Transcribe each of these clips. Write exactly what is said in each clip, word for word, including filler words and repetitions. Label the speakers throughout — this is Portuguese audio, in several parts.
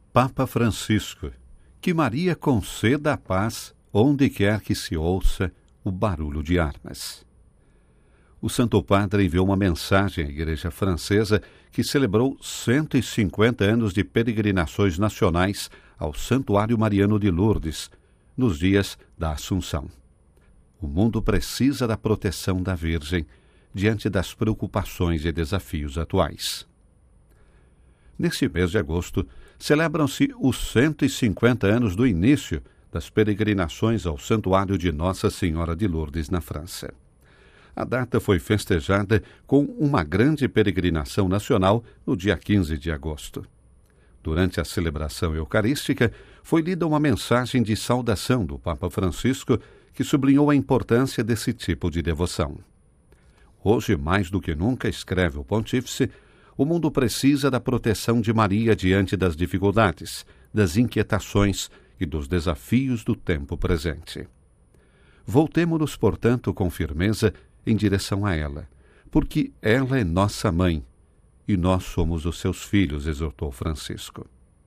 Speaker 1: Papa Francisco, que Maria conceda a paz onde quer que se ouça o barulho de armas. O Santo Padre enviou uma mensagem à Igreja Francesa que celebrou cento e cinquenta anos de peregrinações nacionais ao Santuário Mariano de Lourdes, nos dias da Assunção. O mundo precisa da proteção da Virgem diante das preocupações e desafios atuais. Neste mês de agosto, celebram-se os cento e cinquenta anos do início das peregrinações ao Santuário de Nossa Senhora de Lourdes, na França. A data foi festejada com uma grande peregrinação nacional no dia quinze de agosto. Durante a celebração eucarística, foi lida uma mensagem de saudação do Papa Francisco que sublinhou a importância desse tipo de devoção. Hoje, mais do que nunca, escreve o pontífice, o mundo precisa da proteção de Maria diante das dificuldades, das inquietações e dos desafios do tempo presente. Voltemo-nos, portanto, com firmeza em direção a ela, porque ela é nossa mãe e nós somos os seus filhos, exortou Francisco.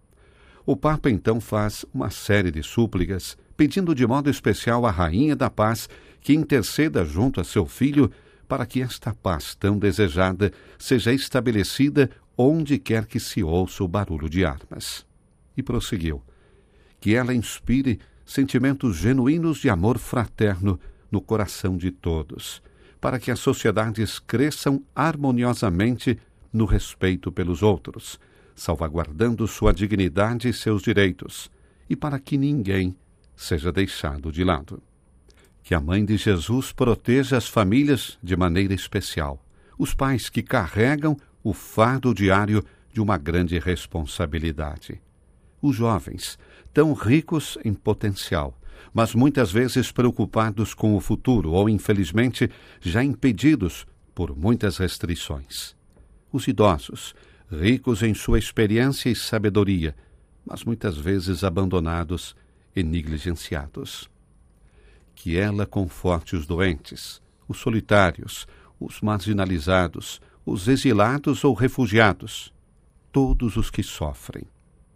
Speaker 1: O Papa então faz uma série de súplicas, pedindo de modo especial à Rainha da Paz que interceda junto a seu filho para que esta paz tão desejada seja estabelecida onde quer que se ouça o barulho de armas. E prosseguiu, que ela inspire sentimentos genuínos de amor fraterno no coração de todos, para que as sociedades cresçam harmoniosamente no respeito pelos outros, salvaguardando sua dignidade e seus direitos, e para que ninguém seja deixado de lado. Que a Mãe de Jesus proteja as famílias de maneira especial, os pais que carregam o fardo diário de uma grande responsabilidade. Os jovens, tão ricos em potencial, mas muitas vezes preocupados com o futuro ou, infelizmente, já impedidos por muitas restrições. Os idosos, ricos em sua experiência e sabedoria, mas muitas vezes abandonados e negligenciados. Que ela conforte os doentes, os solitários, os marginalizados, os exilados ou refugiados, todos os que sofrem.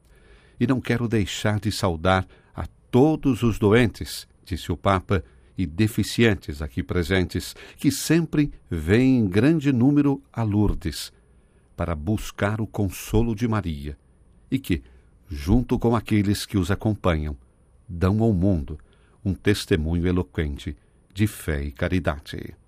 Speaker 1: E não quero deixar de saudar a todos os doentes, disse o Papa, e deficientes aqui presentes, que sempre vêm em grande número a Lourdes, para buscar o consolo de Maria, e que, junto com aqueles que os acompanham, dão ao mundo um testemunho eloquente de fé e caridade.